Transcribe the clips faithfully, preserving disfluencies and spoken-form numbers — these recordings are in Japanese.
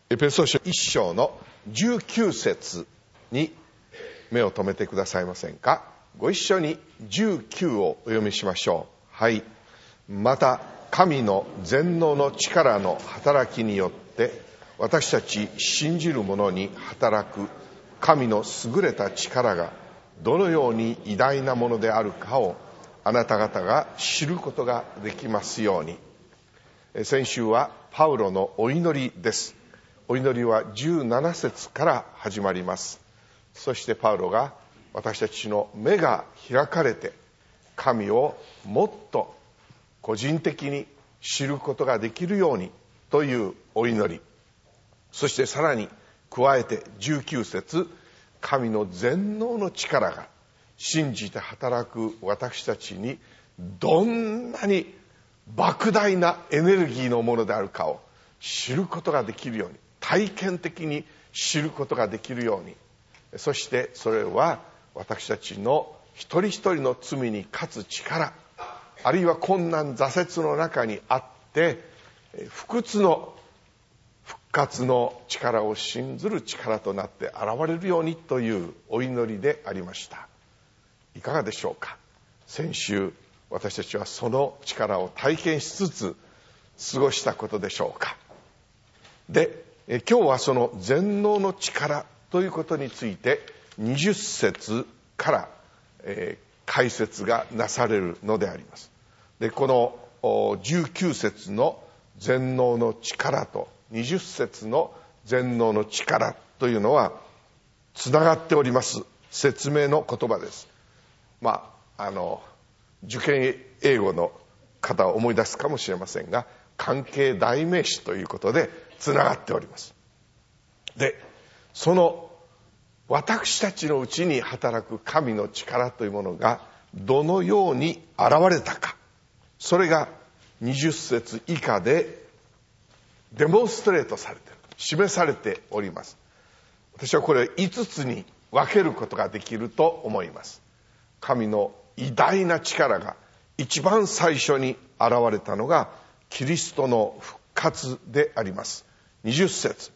エペソ書いっ章のじゅうきゅう節に目を留めてくださいませんか。ご一緒にじゅうきゅうをお読みしましょう。はい。また神の全能の力の働きによって私たち信じる者に働く神の優れた力がどのように偉大なものであるかをあなた方が知ることができますように。先週はパウロのお祈りです。お祈りはじゅうなな節から始まります。そしてパウロが私たちの目が開かれて神をもっと個人的に知ることができるようにというお祈り、そしてさらに加えてじゅうきゅう節、神の全能の力が信じて働く私たちにどんなに莫大なエネルギーのものであるかを知ることができるように、体験的に知ることができるように、そしてそれは私たちの一人一人の罪に勝つ力、あるいは困難挫折の中にあって不屈の復活の力を信ずる力となって現れるようにというお祈りでありました。いかがでしょうか。先週私たちはその力を体験しつつ過ごしたことでしょうか。でえ今日はその全能の力ということについてにじゅう節から、えー、解説がなされるのであります。でこのじゅうきゅう節の全能の力とにじゅう節の全能の力というのはつながっております。説明の言葉です。まああの受験英語の方を思い出すかもしれませんが、関係代名詞ということでつながっております。でその私たちのうちに働く神の力というものがどのように現れたか、それがにじゅう節以下でデモンストレートされている、示されております。私はこれいつつに分けることができると思います。神の偉大な力が一番最初に現れたのがキリストの復活であります。にじゅう節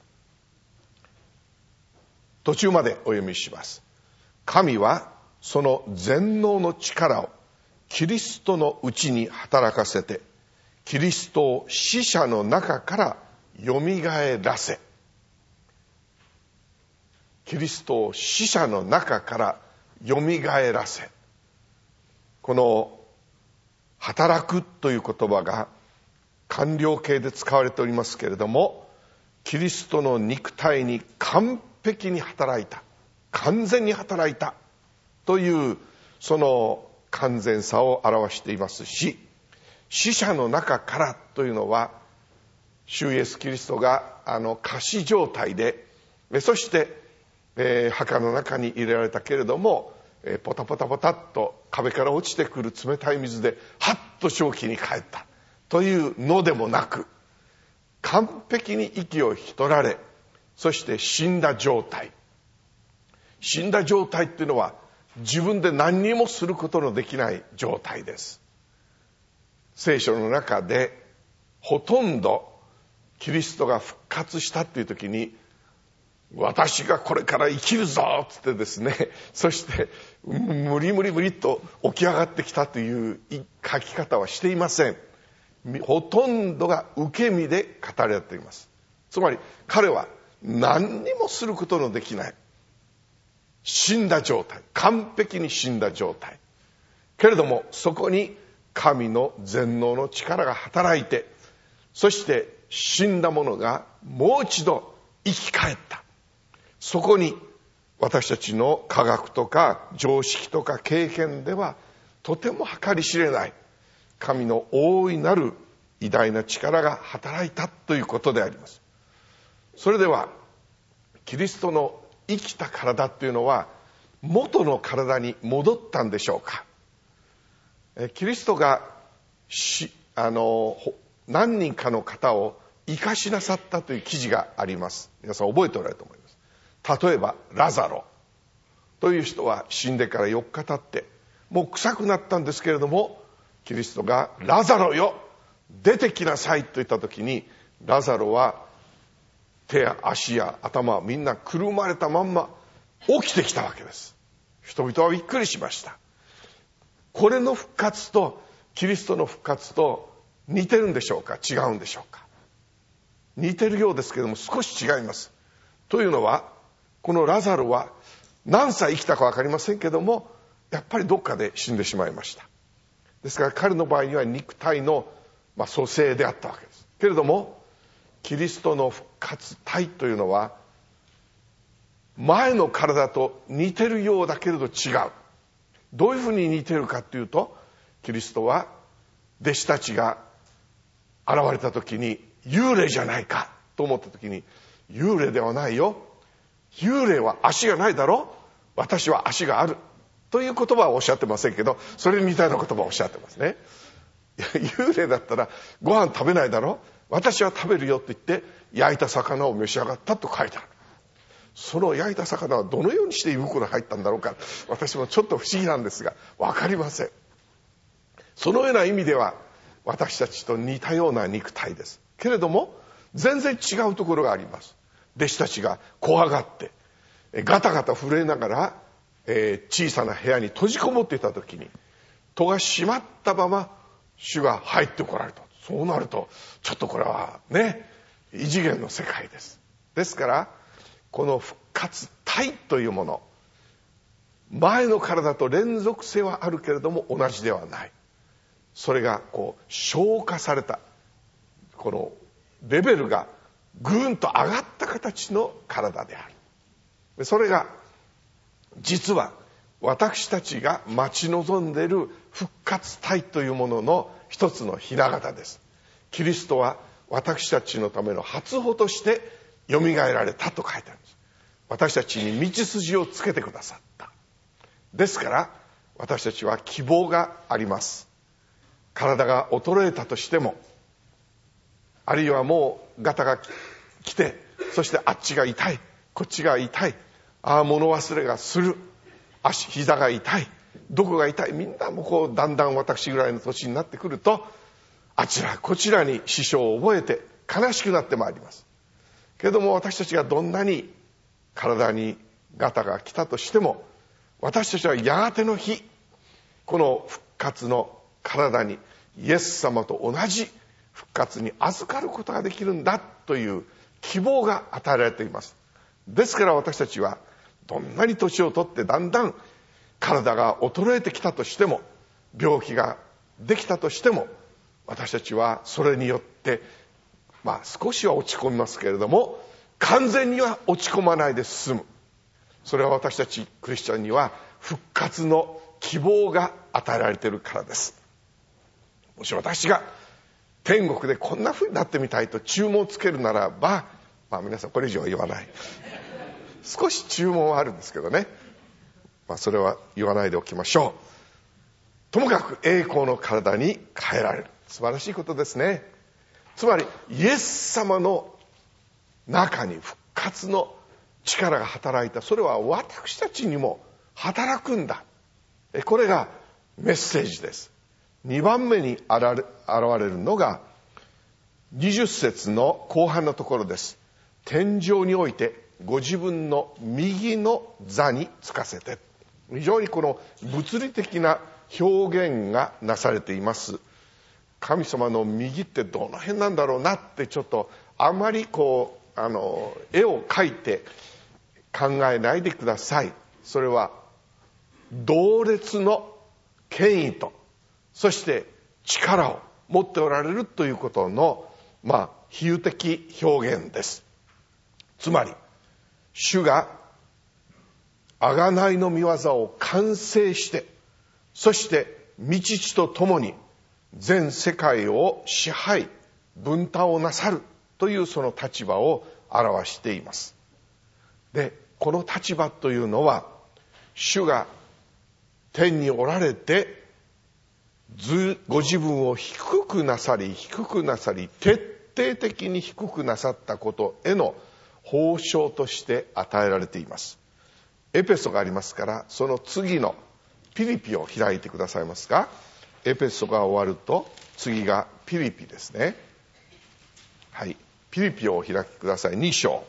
途中までお読みします。神はその全能の力をキリストのうちに働かせて、キリストを死者の中からよみがえらせ、キリストを死者の中からよみがえらせ、この働くという言葉が完了形で使われておりますけれども、キリストの肉体に完璧に働いた、完全に働いたというその完全さを表していますし、死者の中からというのは主イエスキリストがあの仮死状態で、そして、えー、墓の中に入れられたけれども、えー、ポタポタポタっと壁から落ちてくる冷たい水ではっと正気に帰ったというのでもなく、完璧に息を引き取られ、そして死んだ状態。死んだ状態っていうのは自分で何にもすることのできない状態です。聖書の中でほとんどキリストが復活したっていう時に、私がこれから生きるぞっつってですね、そして無理無理無理と起き上がってきたという書き方はしていません。ほとんどが受け身で語られています。つまり彼は何にもすることのできない死んだ状態、完璧に死んだ状態。けれどもそこに神の全能の力が働いて、そして死んだものがもう一度生き返った。そこに私たちの科学とか常識とか経験ではとても計り知れない神の大いなる偉大な力が働いたということであります。それではキリストの生きた体っていうのは元の体に戻ったんでしょうか。キリストがしあの何人かの方を生かしなさったという記事があります。皆さん覚えておられると思います。例えばラザロという人は死んでからよっか経ってもう臭くなったんですけれども、キリストがラザロよ出てきなさいと言った時に、ラザロは手や足や頭はみんなくるまれたまんま起きてきたわけです。人々はびっくりしました。これの復活とキリストの復活と似てるんでしょうか、違うんでしょうか。似てるようですけども少し違います。というのは、このラザロは何歳生きたか分かりませんけども、やっぱりどっかで死んでしまいました。ですから彼の場合には肉体の、まあ、蘇生であったわけです。けれどもキリストの復活体というのは前の体と似てるようだけれど違う。どういうふうに似てるかというと、キリストは弟子たちが現れた時に幽霊じゃないかと思った時に、幽霊ではないよ、幽霊は足がないだろ、私は足があるという言葉はおっしゃってませんけど、それに似たような言葉をおっしゃってますね。いや幽霊だったらご飯食べないだろ、私は食べるよと言って焼いた魚を召し上がったと書いてある。その焼いた魚はどのようにして胃袋に入ったんだろうか、私もちょっと不思議なんですが分かりません。そのような意味では私たちと似たような肉体です。けれども全然違うところがあります。弟子たちが怖がってガタガタ震えながら、えー、小さな部屋に閉じこもっていた時に戸が閉まったまま主が入ってこられた。そうなるとちょっとこれはね、異次元の世界です。ですからこの復活体というもの、前の体と連続性はあるけれども同じではない。それがこう昇華された、このレベルがぐーんと上がった形の体である。それが実は私たちが待ち望んでいる復活体というものの一つのひな形です。キリストは私たちのための初歩としてよみがえられたと書いてあるんです。私たちに道筋をつけてくださった。ですから私たちは希望があります。体が衰えたとしても、あるいはもうガタが来て、そしてあっちが痛い、こっちが痛い、ああ物忘れがする、足膝が痛い、どこが痛い、みんなもこうだんだん私ぐらいの年になってくると、あちらこちらに支障を覚えて悲しくなってまいります。けれども私たちがどんなに体にガタが来たとしても、私たちはやがての日、この復活の体にイエス様と同じ復活に預かることができるんだという希望が与えられています。ですから私たちはどんなに年を取ってだんだん体が衰えてきたとしても、病気ができたとしても、私たちはそれによってまあ少しは落ち込みますけれども完全には落ち込まないで済む。それは私たちクリスチャンには復活の希望が与えられているからです。もし私が天国でこんな風になってみたいと注文をつけるならば、まあ皆さんこれ以上は言わない。少し注文はあるんですけどね、まあそれは言わないでおきましょう。ともかく栄光の体に変えられる、素晴らしいことですね。つまりイエス様の中に復活の力が働いた。それは私たちにも働くんだ。これがメッセージです。にばんめに現れるのがにじゅっ節の後半のところです。天上においてご自分の右の座につかせて。非常にこの物理的な表現がなされています。神様の右ってどの辺なんだろうなってちょっとあまりこうあの絵を描いて考えないでください。それは同列の権威とそして力を持っておられるということのまあ比喩的表現です。つまり主が贖いの御業を完成して、そして御父と共に全世界を支配分担をなさるというその立場を表しています。でこの立場というのは、主が天におられてご自分を低くなさり低くなさり徹底的に低くなさったことへの報奨として与えられています。エペソがありますから、その次のピリピを開いてくださいますか。エペソが終わると次がピリピですね。はい、 ピリピをお開きください。に章。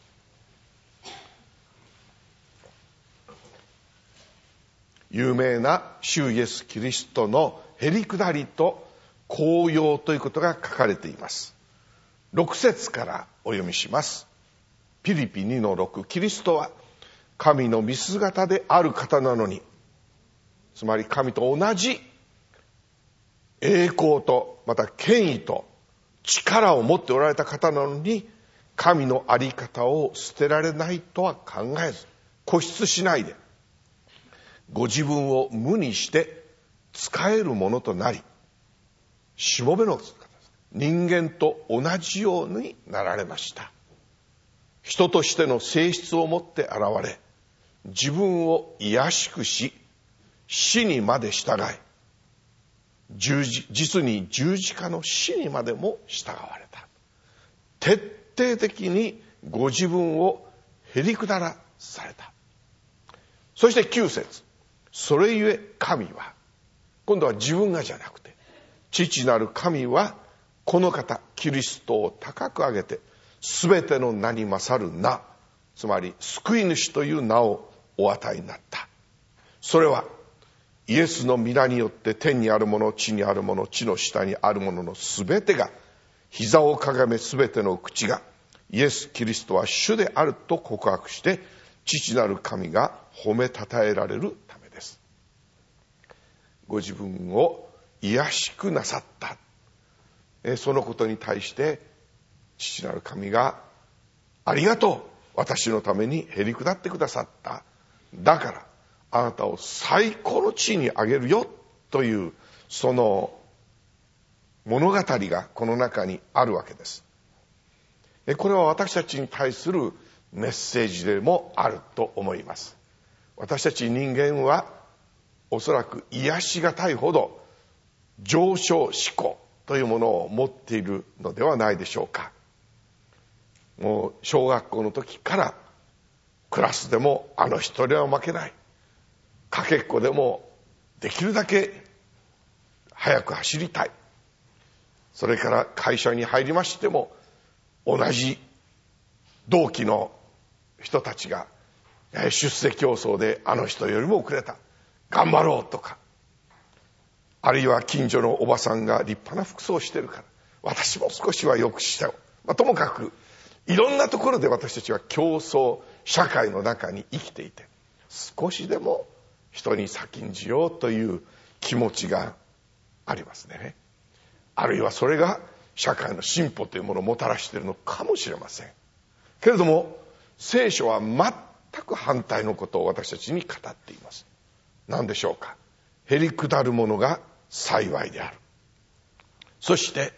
有名な主イエス・キリストのへりくだりと効用ということが書かれています。ろく節からお読みします。ピリピにのろく、キリストは神の見姿である方なのに、つまり神と同じ栄光とまた権威と力を持っておられた方なのに、神の在り方を捨てられないとは考えず、固執しないでご自分を無にして仕えるものとなり、しもべの人間と同じようになられました。人としての性質を持って現れ、自分を卑しくし、死にまで従い、十字実に十字架の死にまでも従われた。徹底的にご自分をへりくだらされた。そしてきゅう節、それゆえ神は、今度は自分がじゃなくて、父なる神はこの方キリストを高く上げて、すべての名に勝る名、つまり救い主という名をお与えになった。それはイエスの皆によって天にあるもの、地にあるもの、地の下にあるもののすべてが、膝をかがめすべての口がイエス・キリストは主であると告白して、父なる神が褒めたたえられるためです。ご自分を卑しくなさった。そのことに対して父なる神がありがとう、私のためにへりくだってくださった。だからあなたを最高の地位に上げるよという、その物語がこの中にあるわけです。これは私たちに対するメッセージでもあると思います。私たち人間はおそらく癒しがたいほど上昇志向というものを持っているのではないでしょうか。もう小学校の時からクラスでもあの人には負けない、かけっこでもできるだけ速く走りたい、それから会社に入りましても同じ同期の人たちが出世競争であの人よりも遅れた、頑張ろうとか、あるいは近所のおばさんが立派な服装をしてるから私も少しはよくしたよ、まあ、ともかくいろんなところで私たちは競争社会の中に生きていて、少しでも人に先んじようという気持ちがありますね。あるいはそれが社会の進歩というものをもたらしているのかもしれませんけれども、聖書は全く反対のことを私たちに語っています。何でしょうか。へりくだるものが幸いである。そして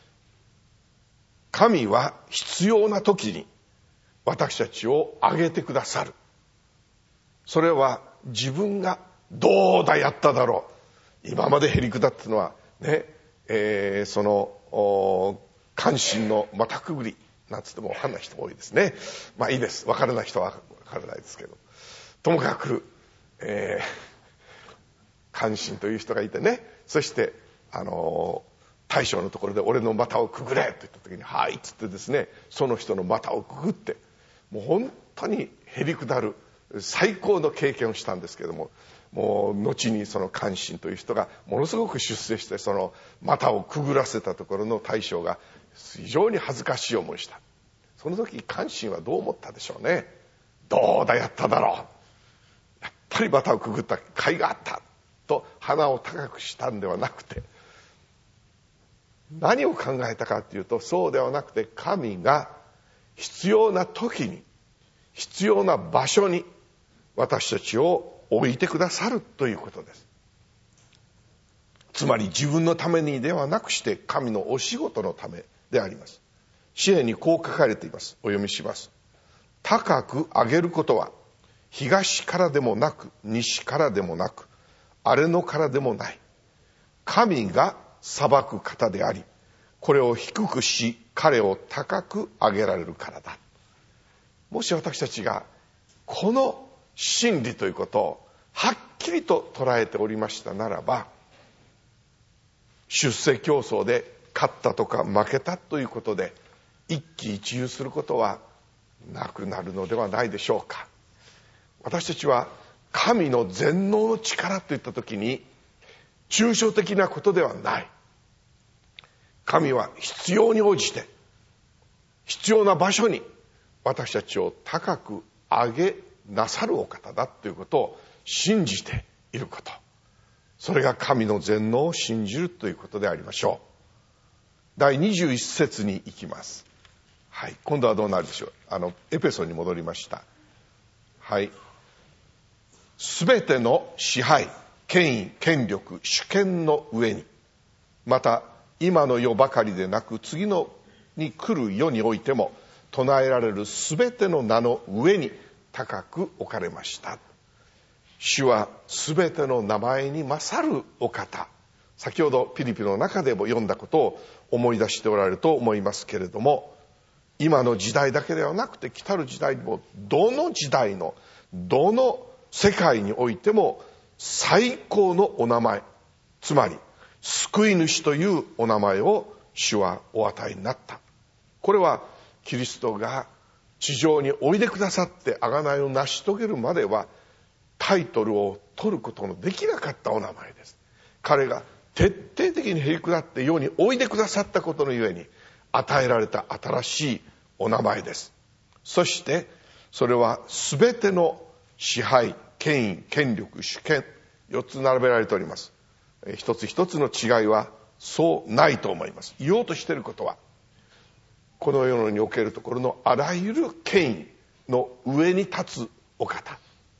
神は必要な時に私たちを上げてくださる。それは自分がどうだやっただろう、今までへりくだったのはね、えー、その関心の股くぐりなんつっても分かんない人も多いですね。まあいいです、分からない人は分からないですけど、ともかく、えー、関心という人がいてね、そしてあの大将のところで俺の股をくぐれと言った時にはいっつってですね、その人の股をくぐって、もう本当にへりくだる最高の経験をしたんですけども、もう後にその関心という人がものすごく出世して、その股をくぐらせたところの大将が非常に恥ずかしい思いした。その時関心はどう思ったでしょうね。どうだやっただろう、やっぱり股をくぐった甲斐があったと鼻を高くしたんではなくて、何を考えたかというと、そうではなくて神が必要な時に必要な場所に私たちを置いてくださるということです。つまり自分のためにではなくして神のお仕事のためであります。詩篇にこう書かれています。お読みします。高く上げることは東からでもなく西からでもなく荒れ野からでもない。神が裁く方であり、これを低くし彼を高く上げられるからだ。もし私たちがこの真理ということをはっきりと捉えておりましたならば、出世競争で勝ったとか負けたということで一喜一憂することはなくなるのではないでしょうか。私たちは神の全能の力といった時に抽象的なことではない。神は必要に応じて必要な場所に私たちを高く上げなさるお方だということを信じていること、それが神の全能を信じるということでありましょう。第にじゅういち節に行きます。はい、今度はどうなるでしょう。あのエペソに戻りました。はい、すべての支配、権威、権力、主権の上に、また今の世ばかりでなく次のに来る世においても唱えられるすべての名の上に高く置かれました。主はすべての名前に勝るお方、先ほどピリピの中でも読んだことを思い出しておられると思いますけれども、今の時代だけではなくて来たる時代にも、どの時代のどの世界においても最高のお名前、つまり救い主というお名前を主はお与えになった。これはキリストが地上においでくださって贖いを成し遂げるまではタイトルを取ることのできなかったお名前です。彼が徹底的にへりくだって世においでくださったことのゆえに与えられた新しいお名前です。そしてそれはすべての支配、権威、権力、主権、よっつ並べられております。一つ一つの違いはそうないと思います。言おうとしていることは、この世におけるところのあらゆる権威の上に立つお方。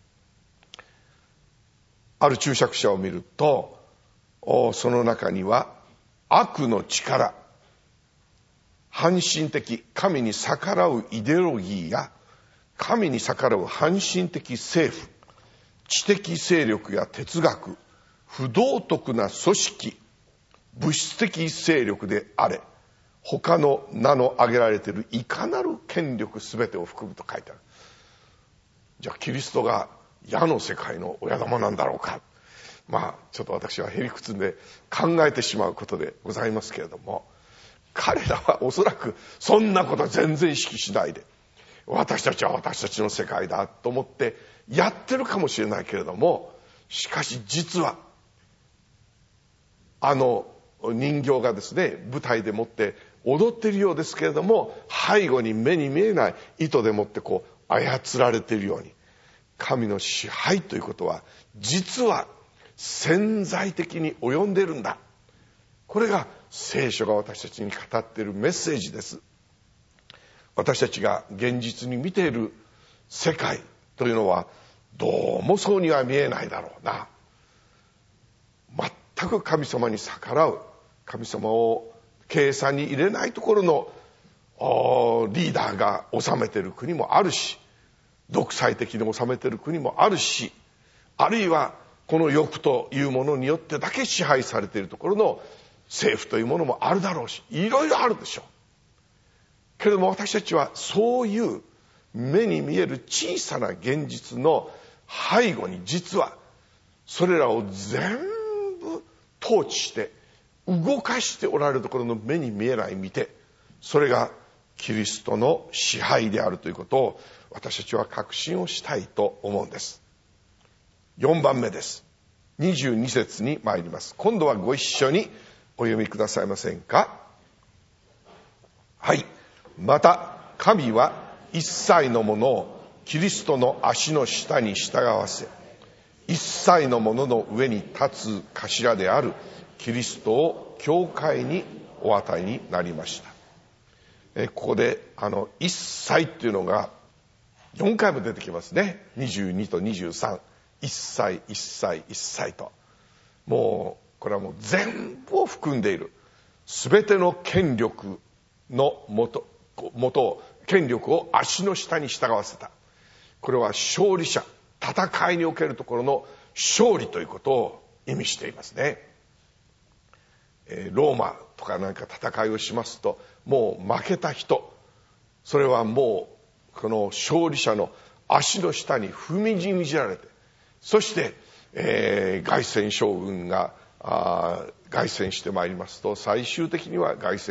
ある注釈者を見ると、その中には悪の力、反神的、神に逆らうイデオロギーや神に逆らう反神的政府、知的勢力や哲学、不道徳な組織、物質的勢力であれ、他の名の挙げられているいかなる権力すべてを含むと書いてある。じゃあキリストが矢の世界の親玉なんだろうか。まあちょっと私はへりくつんで考えてしまうことでございますけれども、彼らはおそらくそんなことは全然意識しないで、私たちは私たちの世界だと思ってやってるかもしれないけれども、しかし実はあの人形がですね、舞台でもって踊っているようですけれども、背後に目に見えない糸でもってこう操られているように、神の支配ということは実は潜在的に及んでいるんだ。これが聖書が私たちに語っているメッセージです。私たちが現実に見ている世界というのはどうもそうには見えないだろうな。全く神様に逆らう、神様を計算に入れないところのリーダーが治めている国もあるし、独裁的に治めている国もあるし、あるいはこの欲というものによってだけ支配されているところの政府というものもあるだろうし、いろいろあるでしょう。けれども私たちはそういう目に見える小さな現実の背後に、実はそれらを全部統治して動かしておられるところの目に見えない見て、それがキリストの支配であるということを私たちは確信をしたいと思うんです。よんばんめです。にじゅうに節に参ります。今度はご一緒にお読みくださいませんか。はい。また神は一切のものをキリストの足の下に従わせ、一切のものの上に立つ頭であるキリストを教会にお与えになりました。えここであの一切っていうのがよんかいも出てきますね。にじゅうにとにじゅうさん、一切一切一切と、もうこれはもう全部を含んでいる、すべての権力のもと元権力を足の下に従わせた。これは勝利者、戦いにおけるところの勝利ということを意味していますね。えー、ローマとかなんか戦いをしますと、もう負けた人、それはもうこの勝利者の足の下に踏みにじられて、そして、えー、凱旋将軍があ凱旋してまいりますと、最終的には凱旋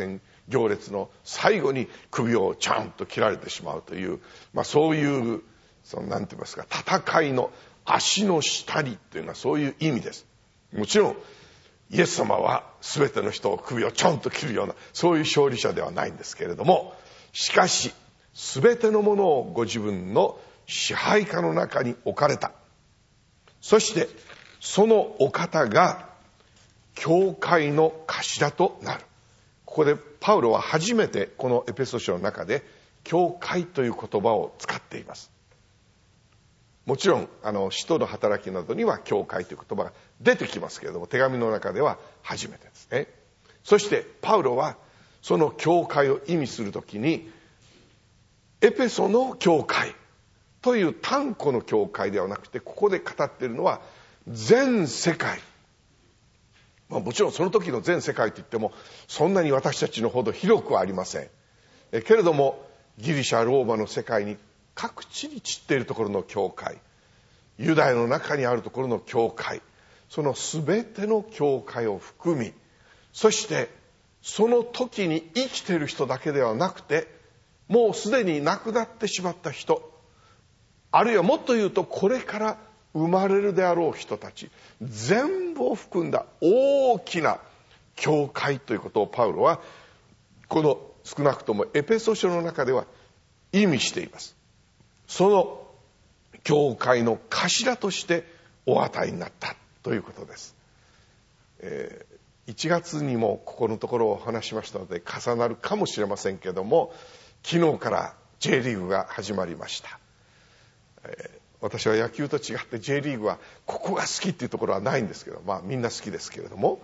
行列の最後に首をちゃんと切られてしまうという、まあ、そういうそのなんて言いますか、戦いの足の下にというのはそういう意味です。もちろんイエス様は全ての人を首をちょんと切るようなそういう勝利者ではないんですけれども、しかし全てのものをご自分の支配下の中に置かれた。そしてそのお方が教会の頭となる。ここでパウロは初めてこのエペソ書の中で教会という言葉を使っています。もちろんあの使徒の働きなどには教会という言葉が出てきますけれども、手紙の中では初めてですね。そしてパウロはその教会を意味するときにエペソの教会という単個の教会ではなくて、ここで語っているのは全世界、まあ、もちろんその時の全世界といってもそんなに私たちのほど広くはありません。えけれどもギリシャローマの世界に各地に散っているところの教会、ユダヤの中にあるところの教会、その全ての教会を含み、そしてその時に生きている人だけではなくて、もうすでに亡くなってしまった人、あるいはもっと言うとこれから生まれるであろう人たち、全部を含んだ大きな教会ということをパウロはこの少なくともエペソ書の中では意味しています。その教会の頭としてお与えになったということです。えー、いちがつにもここのところをお話しましたので重なるかもしれませんけれども、昨日から J リーグが始まりました。えー私は野球と違って J リーグはここが好きっていうところはないんですけど、まあみんな好きですけれども、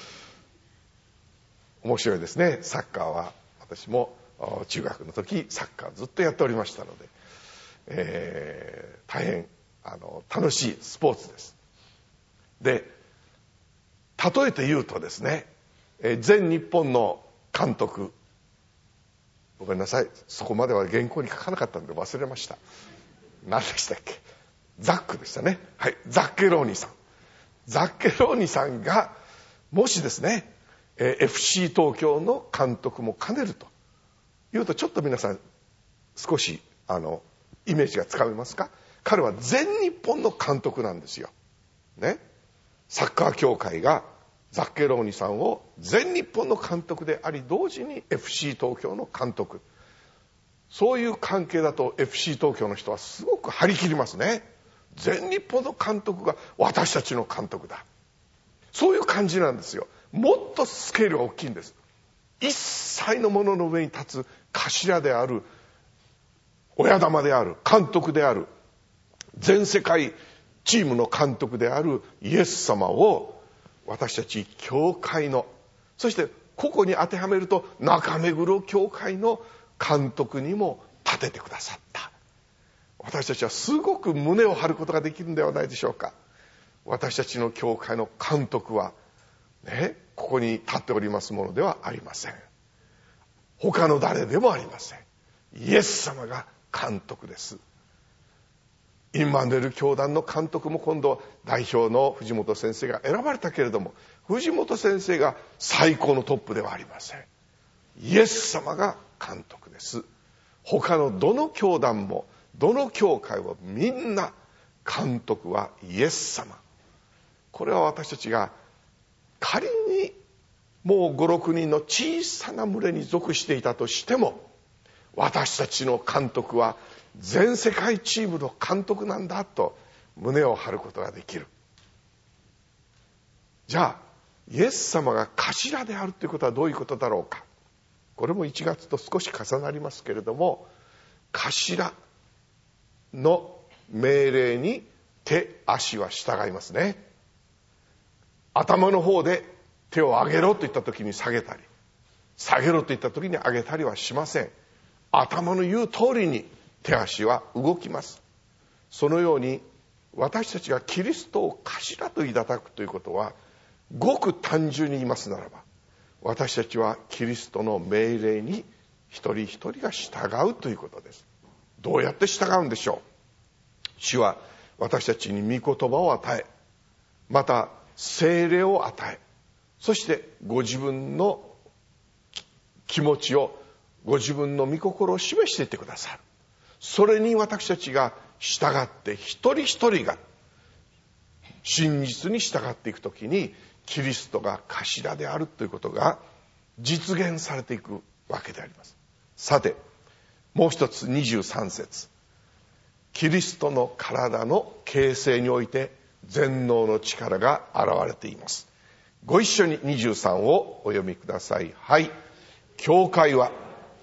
面白いですね。サッカーは私も中学の時サッカーずっとやっておりましたので、えー、大変あの楽しいスポーツです。で、例えて言うとですね、全日本の監督、ごめんなさい、そこまでは原稿に書かなかったので忘れました。何でしたっけ、ザックでしたね。はい、ザッケローニさん。ザッケローニさんがもしですね、えー、エフシー 東京の監督も兼ねるというと、ちょっと皆さん少しあのイメージがつかめますか。彼は全日本の監督なんですよ。ね、サッカー協会がザッケローニさんを全日本の監督であり、同時に エフシー 東京の監督。そういう関係だと エフシー 東京の人はすごく張り切りますね。全日本の監督が私たちの監督だ。そういう感じなんですよ。もっとスケールが大きいんです。一切のものの上に立つ頭である、親玉である、監督である、全世界チームの監督であるイエス様を私たち教会の、そしてここに当てはめると中目黒教会の監督にも立ててくださった。私たちはすごく胸を張ることができるんではないでしょうか。私たちの教会の監督はね、ここに立っておりますものではありません。他の誰でもありません。イエス様が監督です。インマヌエル教団の監督も今度代表の藤本先生が選ばれたけれども、藤本先生が最高のトップではありません。イエス様が監督です。他のどの教団もどの教会もみんな監督はイエス様。これは私たちが仮にもうご、ろくにんの小さな群れに属していたとしても、私たちの監督は全世界チームの監督なんだと胸を張ることができる。じゃあイエス様が頭であるということはどういうことだろうか。これもいちがつと少し重なりますけれども、頭の命令に手足は従いますね。頭の方で手を上げろと言った時に下げたり、下げろと言った時に上げたりはしません。頭の言う通りに手足は動きます。そのように私たちがキリストを頭といただくということは、ごく単純に言いますならば、私たちはキリストの命令に一人一人が従うということです。どうやって従うんでしょう。主は私たちに御言葉を与え、また聖霊を与え、そしてご自分の気持ちを、ご自分の御心を示していってくださる。それに私たちが従って、一人一人が真実に従っていくときに、キリストが頭であるということが実現されていくわけであります。さて、もう一つにじゅうさん節、キリストの体の形成において全能の力が現れています。ご一緒ににじゅうさんをお読みください。はい。教会は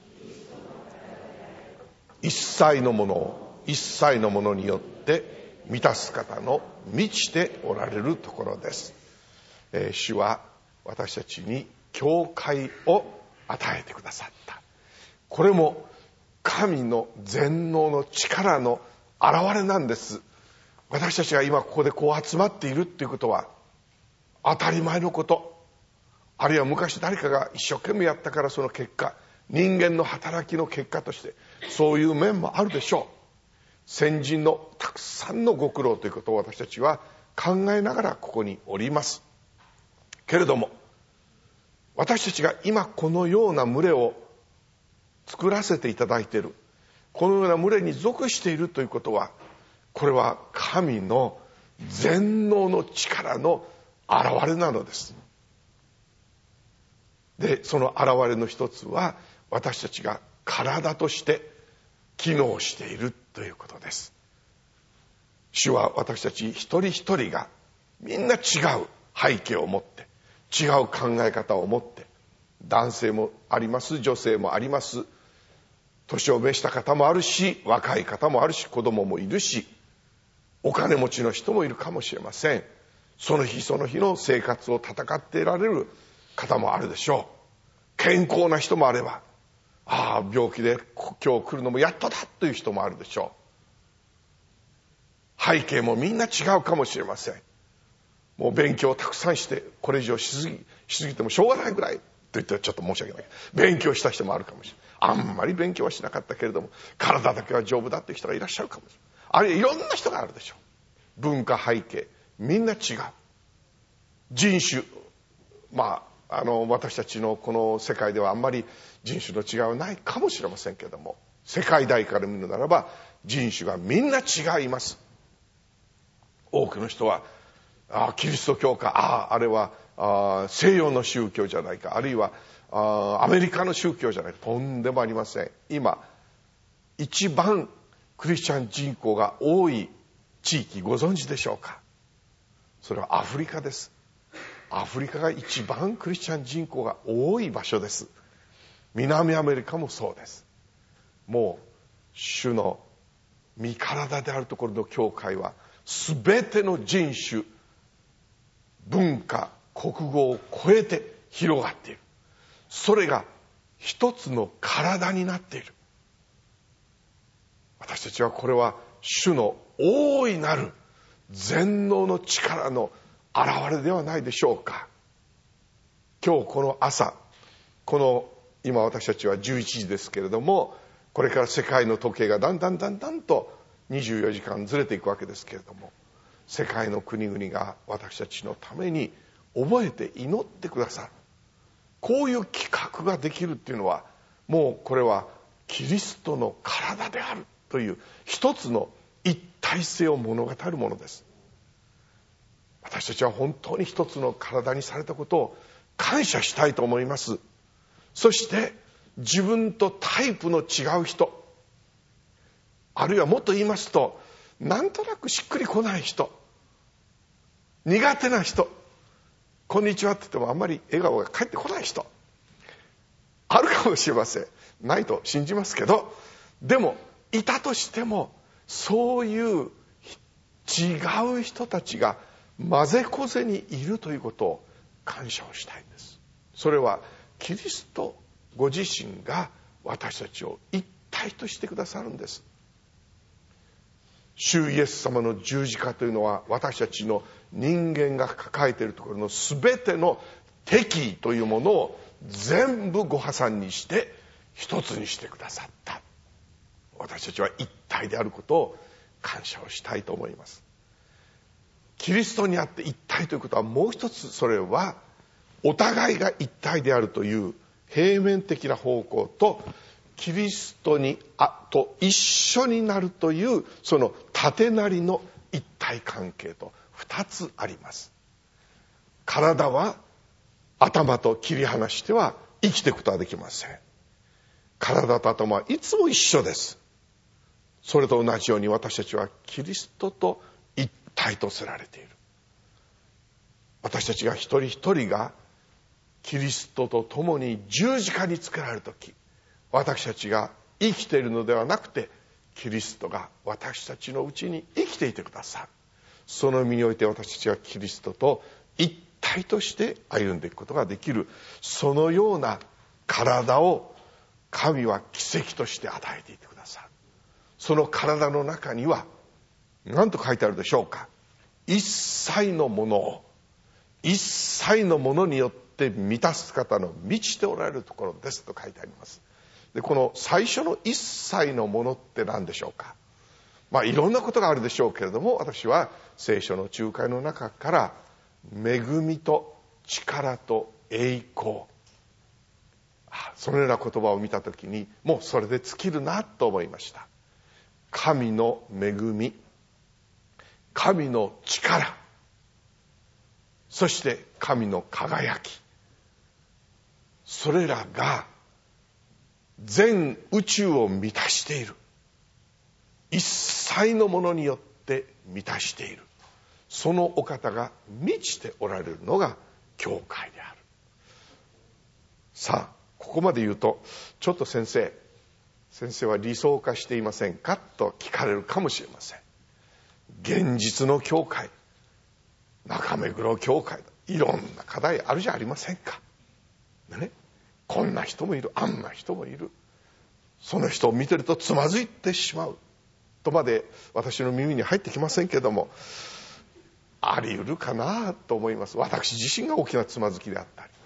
一切のものを一切のものによって満たす方の満ちておられるところです。えー、主は私たちに教会を与えてくださった。これも神の全能の力の現れなんです。私たちが今ここでこう集まっているっていうことは当たり前のこと、あるいは昔誰かが一生懸命やったからその結果、人間の働きの結果としてそういう面もあるでしょう。先人のたくさんのご苦労ということを私たちは考えながらここにおりますけれども、私たちが今このような群れを作らせていただいている、このような群れに属しているということは、これは神の全能の力の現れなのです。で、その現れの一つは私たちが体として機能しているということです。主は私たち一人一人がみんな違う背景を持って、違う考え方を持って、男性もあります、女性もあります、年を召した方もあるし、若い方もあるし、子供もいるし、お金持ちの人もいるかもしれません。その日その日の生活を戦っていられる方もあるでしょう。健康な人もあれば、ああ病気で今日来るのもやっとだという人もあるでしょう。背景もみんな違うかもしれません。もう勉強をたくさんしてこれ以上しすぎしすぎてもしょうがないぐらいと言ってはちょっと申し訳ない。勉強した人もあるかもしれない。あんまり勉強はしなかったけれども体だけは丈夫だという人がいらっしゃるかもしれない。あるいはいろんな人があるでしょう。文化背景みんな違う。人種、まああの私たちのこの世界ではあんまり人種の違いはないかもしれませんけれども、世界大から見るならば人種がみんな違います。多くの人はあキリスト教か、ああれはあ西洋の宗教じゃないか、あるいはあアメリカの宗教じゃないか、とんでもありません。今一番クリスチャン人口が多い地域ご存知でしょうか。それはアフリカです。アフリカが一番クリスチャン人口が多い場所です。南アメリカもそうです。もう主の身体であるところの教会は全ての人種、文化、国語を超えて広がっている。それが一つの体になっている。私たちはこれは主の大いなる全能の力の現れではないでしょうか。今日この朝、この今私たちはじゅういちじですけれども、これから世界の時計がだんだんだんだんとにじゅうよじかんずれていくわけですけれども、世界の国々が私たちのために覚えて祈ってくださる。こういう企画ができるっていうのは、もうこれはキリストの体であるという一つの一体性を物語るものです。私たちは本当に一つの体にされたことを感謝したいと思います。そして自分とタイプの違う人、あるいはもっと言いますと、なんとなくしっくりこない人、苦手な人、こんにちはって言ってもあんまり笑顔が返ってこない人、あるかもしれません。ないと信じますけど、でもいたとしても、そういう違う人たちが混ぜこぜにいるということを感謝をしたいんです。それはキリストご自身が私たちを一体としてくださるんです。主イエス様の十字架というのは、私たちの人間が抱えているところの全ての敵意というものを全部ご破産にして一つにしてくださった。私たちは一体であることを感謝をしたいと思います。キリストにあって一体ということはもう一つ、それはお互いが一体であるという平面的な方向とキリストにあと一緒になるというその縦なりの一体関係と二つあります。体は頭と切り離しては生きていくことはできません。体と頭はいつも一緒です。それと同じように私たちはキリストと一体とせられている。私たちが一人一人がキリストと共に十字架につけられるとき、私たちが生きているのではなくて、キリストが私たちのうちに生きていてくださる。その意味において私たちはキリストと一体として歩んでいくことができる。そのような体を神は奇跡として与えていてくださる。その体の中には何と書いてあるでしょうか。一切のものを一切のものによって満たす方の満ちておられるところですと書いてあります。で、この最初の一切のものって何でしょうか。まあいろんなことがあるでしょうけれども、私は聖書の仲介の中から恵みと力と栄光、そのような言葉を見たときにもうそれで尽きるなと思いました。神の恵み、神の力、そして神の輝き、それらが全宇宙を満たしている。一切のものによって満たしている。そのお方が満ちておられるのが教会である。さあ、ここまで言うとちょっと先生先生は理想化していませんかと聞かれるかもしれません。現実の教会、中目黒教会、いろんな課題あるじゃありませんか。でね、こんな人もいる、あんな人もいる。その人を見てるとつまずいてしまうとまで私の耳に入ってきませんけども、あり得るかなと思います。私自身が大きなつまずきであったり。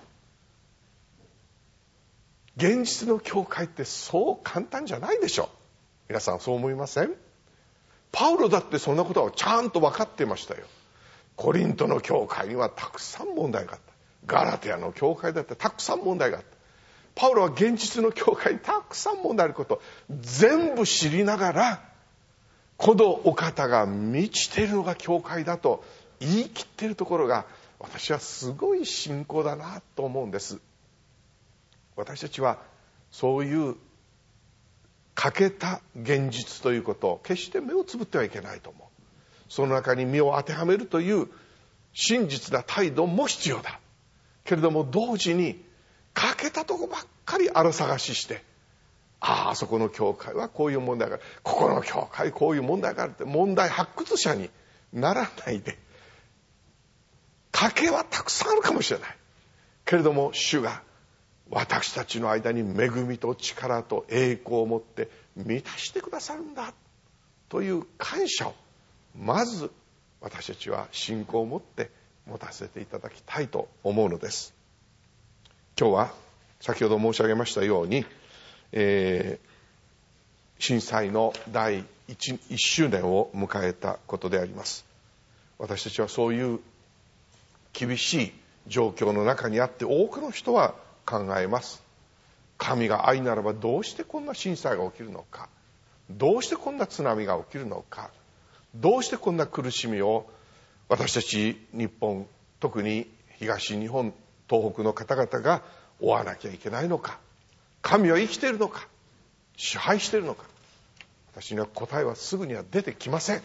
現実の教会ってそう簡単じゃないでしょう。皆さんそう思いません？パウロだってそんなことはちゃんと分かってましたよ。コリントの教会にはたくさん問題があった。ガラテヤの教会だってたくさん問題があった。パウロは現実の教会にたくさん問題あること全部知りながら、このお方が満ちているのが教会だと言い切っているところが、私はすごい信仰だなと思うんです。私たちはそういう欠けた現実ということを決して目をつぶってはいけないと思う。その中に身を当てはめるという真実な態度も必要だけれども、同時に欠けたとこばっかり荒探しして、ああそこの教会はこういう問題がある、ここの教会こういう問題があるって問題発掘者にならないで、欠けはたくさんあるかもしれないけれども、主が私たちの間に恵みと力と栄光を持って満たしてくださるんだという感謝をまず私たちは信仰を持って持たせていただきたいと思うのです。今日は先ほど申し上げましたように、えー、震災の第 1, 1周年を迎えたことであります。私たちはそういう厳しい状況の中にあって、多くの人は考えます。神が愛ならばどうしてこんな震災が起きるのか、どうしてこんな津波が起きるのか、どうしてこんな苦しみを私たち日本、特に東日本東北の方々が負わなきゃいけないのか、神は生きているのか支配しているのか、私には答えはすぐには出てきません。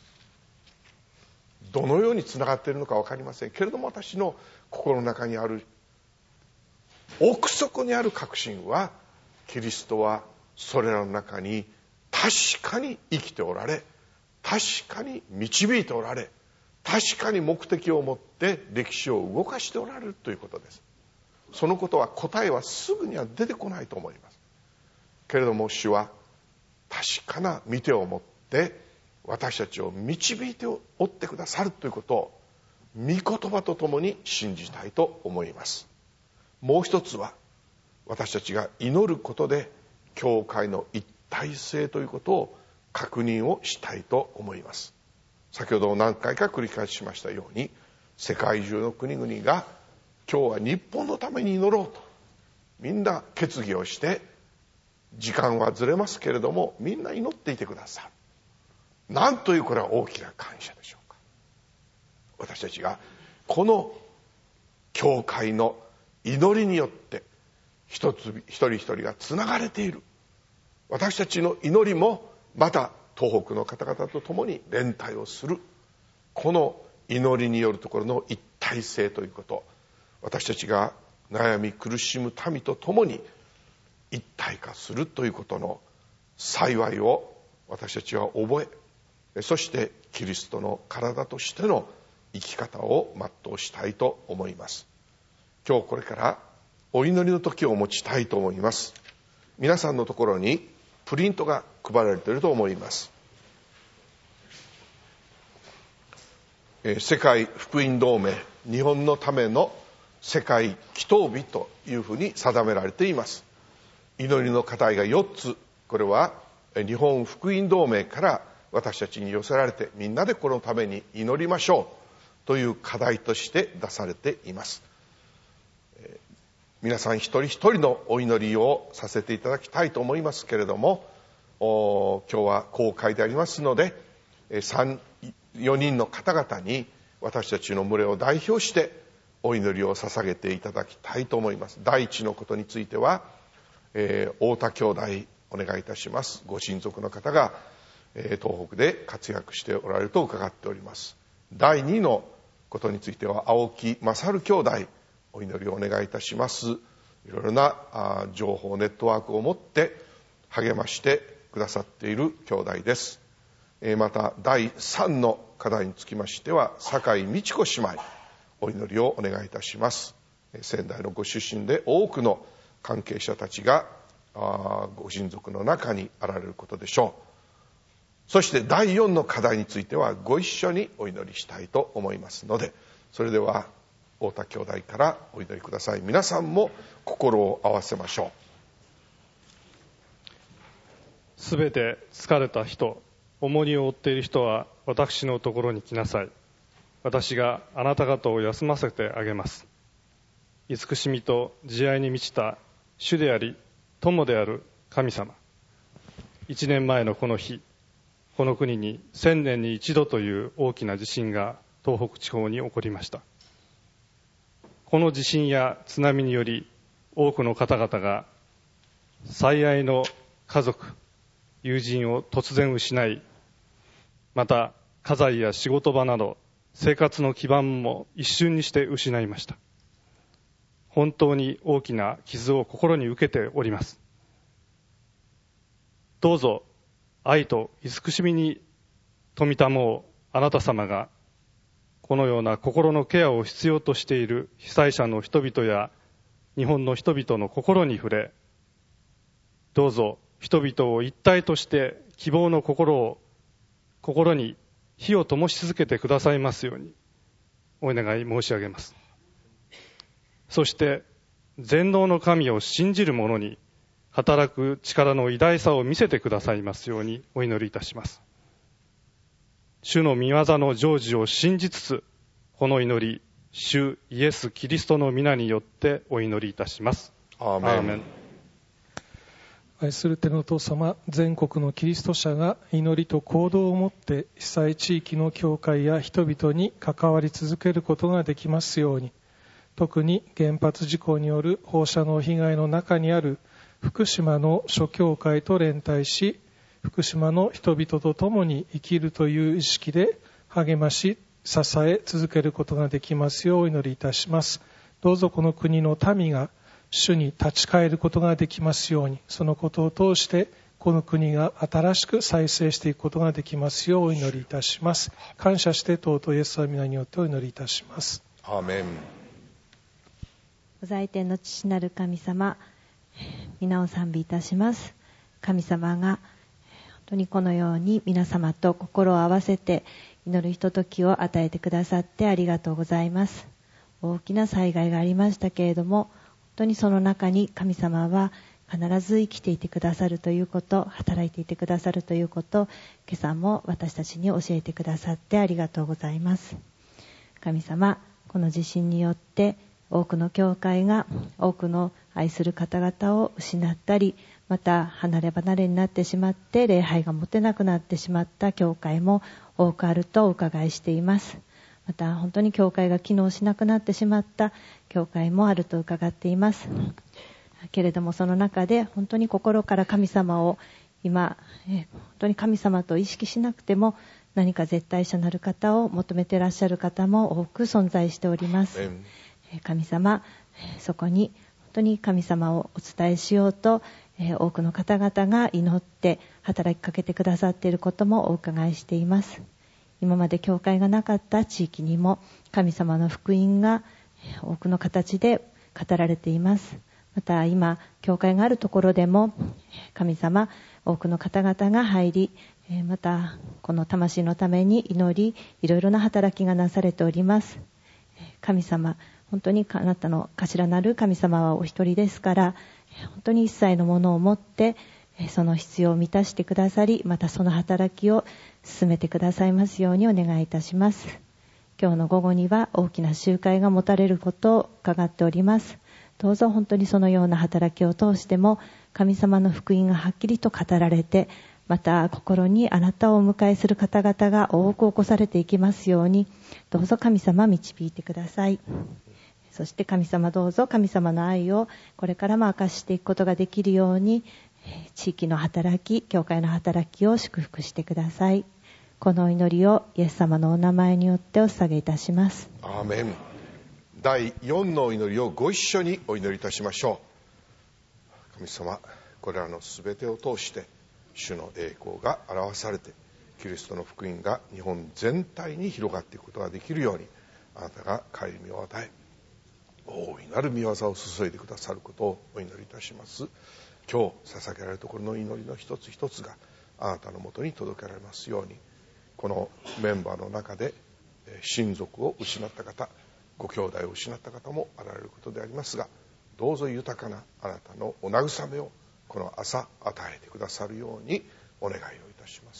どのようにつながっているのか分かりませんけれども、私の心の中にある奥底にある確信は、キリストはそれらの中に確かに生きておられ、確かに導いておられ、確かに目的を持って歴史を動かしておられるということです。そのことは答えはすぐには出てこないと思いますけれども、主は確かな見てを持って私たちを導いておってくださるということを御言葉とともに信じたいと思います。もう一つは、私たちが祈ることで教会の一体性ということを確認をしたいと思います。先ほど何回か繰り返しましたように、世界中の国々が今日は日本のために祈ろうとみんな決議をして、時間はずれますけれどもみんな祈っていてくださる。なんというこれは大きな感謝でしょうか。私たちがこの教会の祈りによって一つ一人一人がつながれている。私たちの祈りもまた東北の方々と共に連帯をする、この祈りによるところの一体性ということ、私たちが悩み苦しむ民と共に一体化するということの幸いを私たちは覚え、そしてキリストの体としての生き方を全うしたいと思います。今日これからお祈りの時を持ちたいと思います。皆さんのところにプリントが配られていると思います。世界福音同盟、日本のための世界祈祷日というふうに定められています。祈りの課題がよっつ、これは日本福音同盟から私たちに寄せられて、みんなでこのために祈りましょうという課題として出されています。皆さん一人一人のお祈りをさせていただきたいと思いますけれども、今日は公開でありますので、さん、よにんの方々に私たちの群れを代表してお祈りを捧げていただきたいと思います。第一のことについては、えー、太田兄弟お願いいたします。ご親族の方が、えー、東北で活躍しておられると伺っております。第二のことについては青木勝兄弟お祈りをお願いいたします。いろいろなあ情報ネットワークを持って励ましてくださっている兄弟です。えー、また第三の課題につきましては酒井美智子姉妹お祈りをお願いいたします。仙台のご出身で多くの関係者たちがあご親族の中にあられることでしょう。そしてだいよんの課題についてはご一緒にお祈りしたいと思いますので、それでは太田兄弟からお祈りください。皆さんも心を合わせましょう。 すべて疲れた人、重荷を負っている人は私のところに来なさい。私があなた方を休ませてあげます。慈しみと慈愛に満ちた主であり友である神様。一年前のこの日、この国に千年に一度という大きな地震が東北地方に起こりました。この地震や津波により多くの方々が最愛の家族、友人を突然失い、また家財や仕事場など生活の基盤も一瞬にして失いました。本当に大きな傷を心に受けております。どうぞ愛と慈しみに富たもうあなた様がこのような心のケアを必要としている被災者の人々や日本の人々の心に触れ、どうぞ人々を一体として希望の心を心に火を灯し続けてくださいますようにお願い申し上げます。そして全能の神を信じる者に働く力の偉大さを見せてくださいますようにお祈りいたします。主の御業の成就を信じつつ、この祈り、主イエス・キリストの皆によってお祈りいたします。 アーメン。アーメン。 愛する天のお父様、全国のキリスト者が祈りと行動をもって被災地域の教会や人々に関わり続けることができますように、特に原発事故による放射能被害の中にある福島の諸教会と連帯し、福島の人々と共に生きるという意識で励まし、支え続けることができますようお祈りいたします。どうぞこの国の民が主に立ち返ることができますように、そのことを通してこの国が新しく再生していくことができますようお祈りいたします。感謝して尊いイエスの皆によってお祈りいたします。 アーメン。 ご在天の父なる神様、皆を賛美いたします。神様が本当にこのように皆様と心を合わせて祈るひとときを与えてくださってありがとうございます。大きな災害がありましたけれども、本当にその中に神様は必ず生きていてくださるということ、働いていてくださるということ、今朝も私たちに教えてくださってありがとうございます。神様、この地震によって多くの教会が多くの愛する方々を失ったり、また離れ離れになってしまって礼拝が持てなくなってしまった教会も多くあるとお伺いしています。また本当に教会が機能しなくなってしまった教会もあると伺っています。けれどもその中で本当に心から神様を今、え本当に神様と意識しなくても何か絶対者なる方を求めていらっしゃる方も多く存在しております。神様、そこに本当に神様をお伝えしようと多くの方々が祈って働きかけてくださっていることもお伺いしています。今まで教会がなかった地域にも神様の福音が多くの形で語られています。また今教会があるところでも神様多くの方々が入り、またこの魂のために祈り、いろいろな働きがなされております。神様、本当にあなたの頭なる神様はお一人ですから、本当に一切のものを持ってその必要を満たしてくださり、またその働きを進めてくださいますようにお願いいたします。今日の午後には大きな集会が持たれることを伺っております。どうぞ本当にそのような働きを通しても神様の福音がはっきりと語られて、また心にあなたをお迎えする方々が多く起こされていきますように、どうぞ神様導いてください。そして神様、どうぞ神様の愛をこれからも明かしていくことができるように、地域の働き、教会の働きを祝福してください。この祈りをイエス様のお名前によってお捧げいたします。 アーメン。だいよんのお祈りをご一緒にお祈りいたしましょう。神様、これらのすべてを通して主の栄光が表されて、キリストの福音が日本全体に広がっていくことができるように、あなたが帰り身を与え、大いなる御業を注いでくださることをお祈りいたします。今日捧げられるところの祈りの一つ一つがあなたのもとに届けられますように、このメンバーの中で親族を失った方、ご兄弟を失った方もあられることでありますが、どうぞ豊かなあなたのお慰めをこの朝与えてくださるようにお願いをいたします。